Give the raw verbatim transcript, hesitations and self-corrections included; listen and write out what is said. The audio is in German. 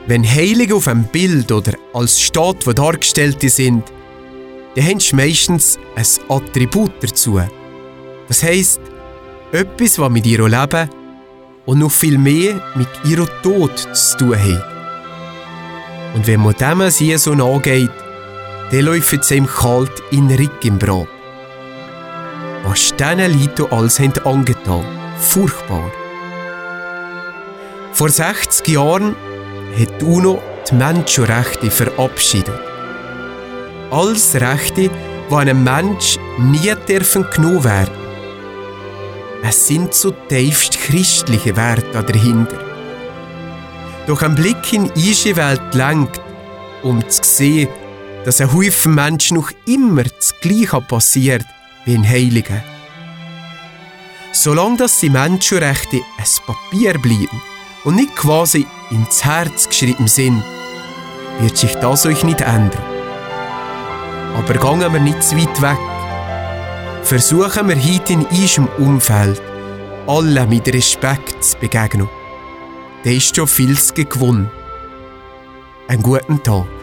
Wenn Heilige auf einem Bild oder als Statue dargestellt sind, dann haben sie meistens ein Attribut dazu. Das heisst, etwas, was mit ihrem Leben und noch viel mehr mit ihrem Tod zu tun hat. Und wenn man dem sie so nachgeht, dann läuft es ihm kalt in den Rücken im Grab. Was diesen Leuten alles haben angetan. Furchtbar. Vor sechzig Jahren hat die UNO die Menschenrechte verabschiedet. Als Rechte, die einem Menschen nie dürfen genommen werden. Es sind so tiefst christliche Werte dahinter. Doch ein Blick in unsere Welt lenkt, um zu sehen, dass ein Haufen Menschen noch immer das Gleiche passiert wie ein Heiligen. Solange dass die Menschenrechte ein Papier bleiben und nicht quasi ins Herz geschrieben sind, wird sich das euch nicht ändern. Aber gehen wir nicht zu weit weg. Versuchen wir heute in unserem Umfeld, allen mit Respekt zu begegnen. Da ist schon vieles gewonnen. Einen guten Tag.